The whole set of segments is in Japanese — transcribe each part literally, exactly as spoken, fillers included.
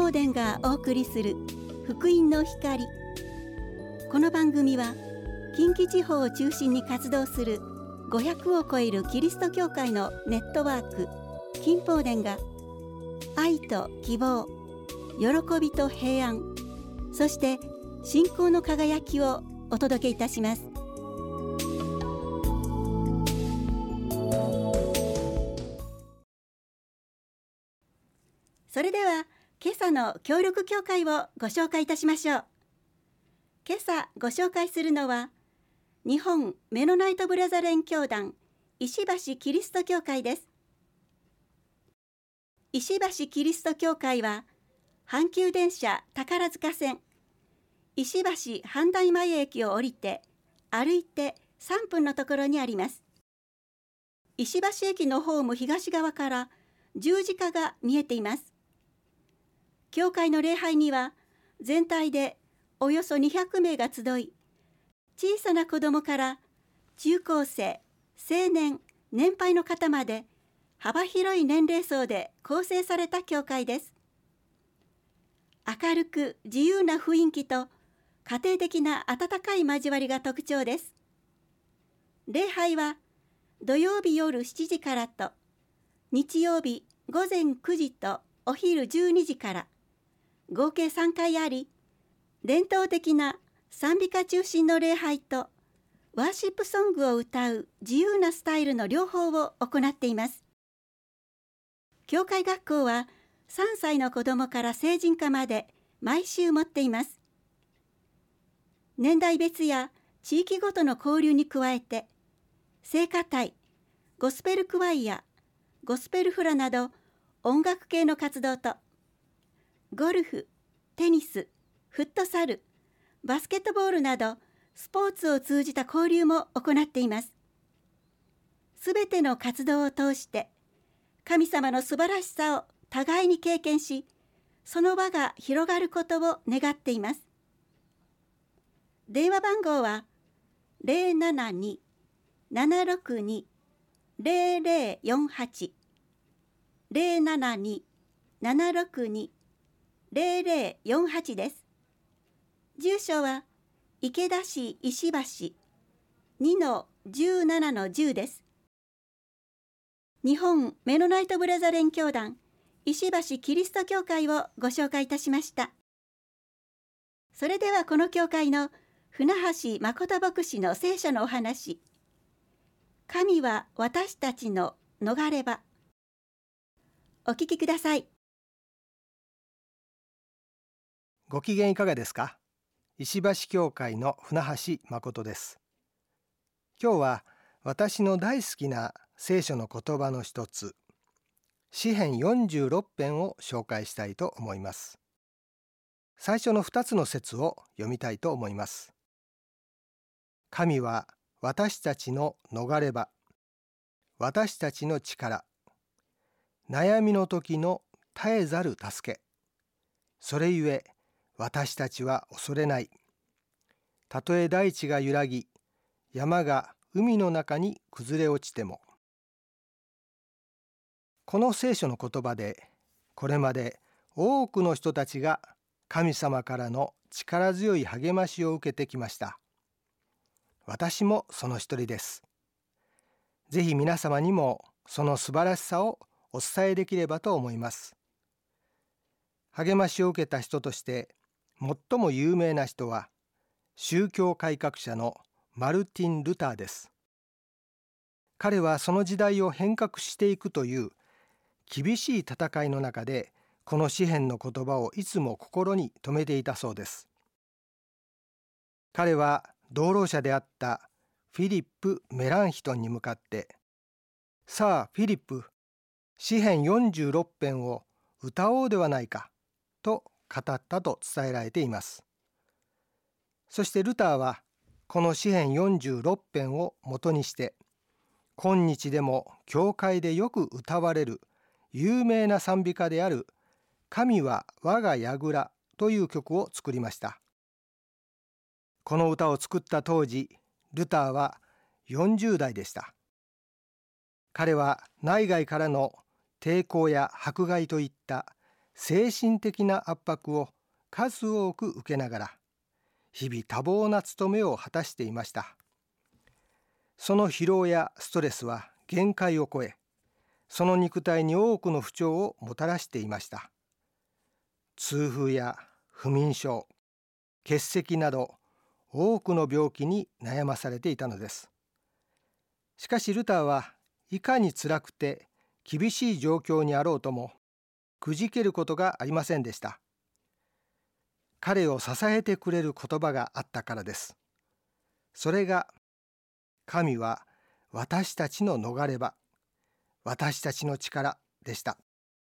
宝殿がお送りする福音の光。この番組は近畿地方を中心に活動するごひゃくを超えるキリスト教会のネットワーク金宝殿が愛と希望、喜びと平安、そして信仰の輝きをお届けいたします。それでは今朝の協力教会をご紹介いたしましょう。今朝ご紹介するのは日本メノナイトブラザレン教団石橋キリスト教会です。石橋キリスト教会は阪急電車宝塚線石橋阪大前駅を降りて歩いてさんぷんのところにあります。石橋駅のホーム東側から十字架が見えています。教会の礼拝には全体でおよそにひゃくめいが集い、小さな子どもから中高生、青年、年配の方まで幅広い年齢層で構成された教会です。明るく自由な雰囲気と家庭的な温かい交わりが特徴です。礼拝は土曜日夜しちじからと日曜日午前くじとお昼じゅうにじから合計さんかいあり、伝統的な賛美歌中心の礼拝とワーシップソングを歌う自由なスタイルの両方を行っています。教会学校はさんさいの子どもから成人化まで毎週持っています。年代別や地域ごとの交流に加えて、聖歌隊、ゴスペルクワイア、ゴスペルフラなど音楽系の活動と、ゴルフ、テニス、フットサル、バスケットボールなどスポーツを通じた交流も行っています。すべての活動を通して神様の素晴らしさを互いに経験し、その輪が広がることを願っています。電話番号は ゼロななに ななろくに ゼロゼロよんはち ゼロななに ななろくに ゼロゼロよんはちです。住所は池田市石橋 にのじゅうななのじゅう です。日本メノナイトブラザレン教団石橋キリスト教会をご紹介いたしました。それではこの教会の船橋誠牧師の聖書のお話、神は私たちの逃れ場。お聞きください。 ご機嫌いかがですか？石橋教会の船橋誠です。今日は私の大好きな聖書の言葉の一つ、詩編よんじゅうろく編を紹介したいと思います。最初のふたつの節を読みたいと思います。神は私たちの逃れ場、私たちの力、悩みの時の絶えざる助け。それゆえ私たちは恐れない。たとえ大地が揺らぎ、山が海の中に崩れ落ちても。この聖書の言葉で、これまで多くの人たちが神様からの力強い励ましを受けてきました。私もその一人です。ぜひ皆様にもその素晴らしさをお伝えできればと思います。励ましを受けた人として最も有名な人は宗教改革者のマルティン・ルターです。彼はその時代を変革していくという厳しい戦いの中でこの詩編の言葉をいつも心に留めていたそうです。彼は同労者であったフィリップ・メランヒトンに向かって、さあフィリップ、詩編よんじゅうろく編を歌おうではないかと語ったと伝えられています。そしてルターはこの詩編よんじゅうろく編を元にして、今日でも教会でよく歌われる有名な賛美歌である神は我が櫓という曲を作りました。この歌を作った当時、ルターはよんじゅう代でした。彼は内外からの抵抗や迫害といった精神的な圧迫を数多く受けながら、日々多忙な務めを果たしていました。その疲労やストレスは限界を超え、その肉体に多くの不調をもたらしていました。痛風や不眠症、結石など多くの病気に悩まされていたのです。しかしルターはいかに辛くて厳しい状況にあろうともくじけることがありませんでした。彼を支えてくれる言葉があったからです。それが、神は私たちの逃れ場、私たちの力でした。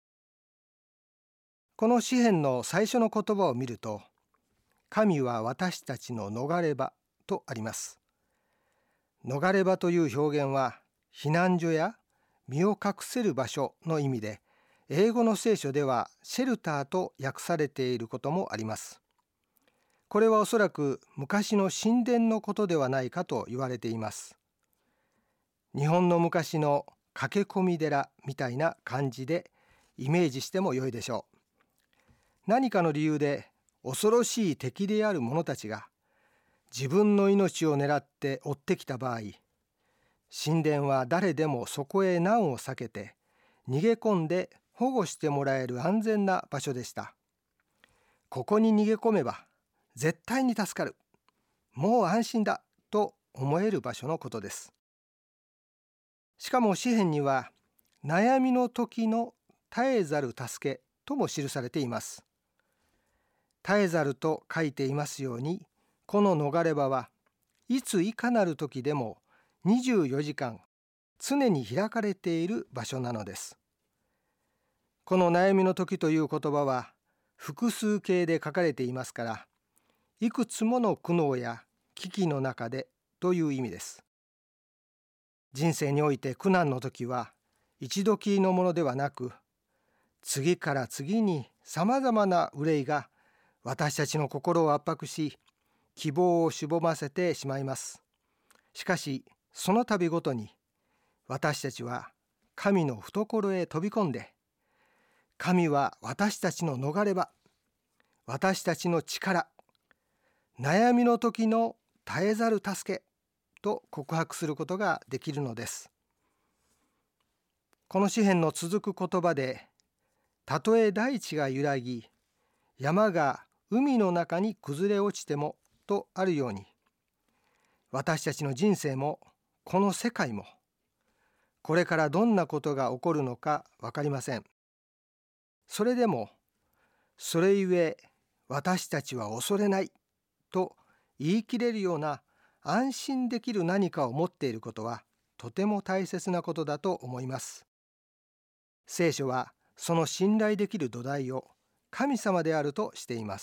この詩編の最初の言葉を見ると、神は私たちの逃れ場とあります。逃れ場という表現は、避難所や身を隠せる場所の意味で、英語の聖書ではシェルターと訳されていることもあります。これはおそらく昔の神殿のことではないかと言われています。日本の昔の駆け込み寺みたいな感じでイメージしても良いでしょう。何かの理由で恐ろしい敵である者たちが自分の命を狙って追ってきた場合、神殿は誰でもそこへ難を避けて逃げ込んで保護してもらえる安全な場所でした。ここに逃げ込めば絶対に助かる、もう安心だと思える場所のことです。しかも詩編には悩みの時の絶えざる助けとも記されています。絶えざると書いていますように、この逃れ場はいついかなる時でもにじゅうよじかん常に開かれている場所なのです。この悩みの時という言葉は複数形で書かれていますから、いくつもの苦悩や危機の中でという意味です。人生において苦難の時は一度きりのものではなく、次から次にさまざまな憂いが私たちの心を圧迫し、希望をしぼませてしまいます。しかしその度ごとに私たちは神の懐へ飛び込んで、神は私たちの逃れ場、私たちの力、悩みの時の絶えざる助けと告白することができるのです。この詩編の続く言葉で、たとえ大地が揺らぎ、山が海の中に崩れ落ちてもとあるように、私たちの人生もこの世界も、これからどんなことが起こるのか分かりません。それでも、それゆえ私たちは恐れないと言い切れるような安心できる何かを持っていることはとても大切なことだと思います。聖書はその信頼できる土台を神様であるとしています。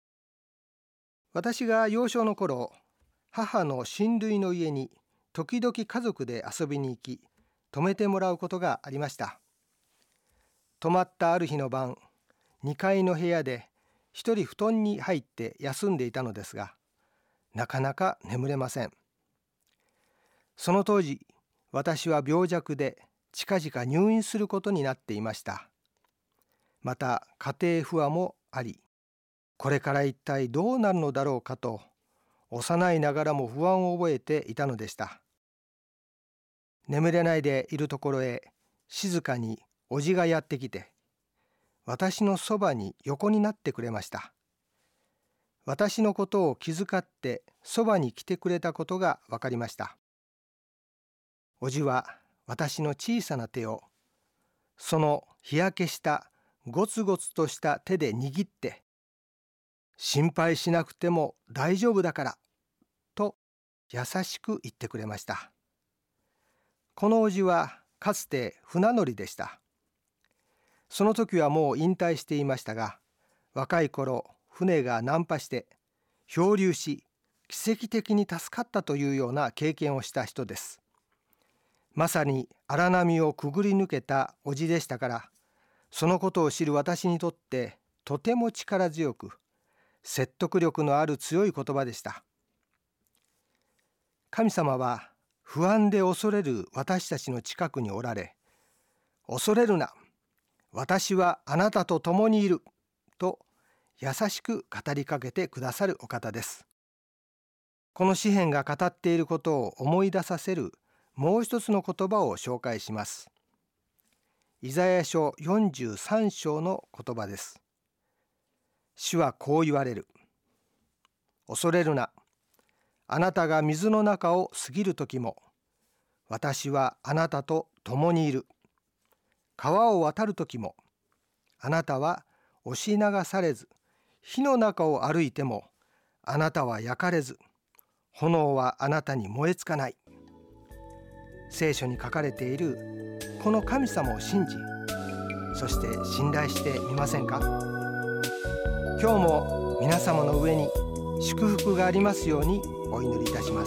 私が幼少の頃、母の親類の家に時々家族で遊びに行き、泊めてもらうことがありました。泊まったある日の晩、にかいの部屋で一人布団に入って休んでいたのですが、なかなか眠れません。その当時、私は病弱で近々入院することになっていました。また家庭不和もあり、これから一体どうなるのだろうかと幼いながらも不安を覚えていたのでした。眠れないでいるところへ静かにおじがやってきて、私のそばに横になってくれました。私のことを気遣ってそばに来てくれたことが分かりました。おじは私の小さな手をその日焼けしたゴツゴツとした手で握って、心配しなくても大丈夫だからと優しく言ってくれました。このおじはかつて船乗りでした。その時はもう引退していましたが、若い頃船が難破して漂流し、奇跡的に助かったというような経験をした人です。まさに荒波をくぐり抜けたおじでしたから、そのことを知る私にとってとても力強く、説得力のある強い言葉でした。神様は不安で恐れる私たちの近くにおられ、恐れるな、 私はあなたと共にいると優しく語りかけてくださるお方です。この詩編が語っていることを思い出させるもう一つの言葉を紹介します。イザヤ書よんじゅうさん章の言葉です。主はこう言われる。恐れるな。あなたが水の中を過ぎる時も、私はあなたと共にいる。川を渡る時も、あなたは押し流されず、火の中を歩いても、あなたは焼かれず、炎はあなたに燃えつかない。聖書に書かれているこの神様を信じ、そして信頼してみませんか？今日も皆様の上に祝福がありますようにお祈りいたします。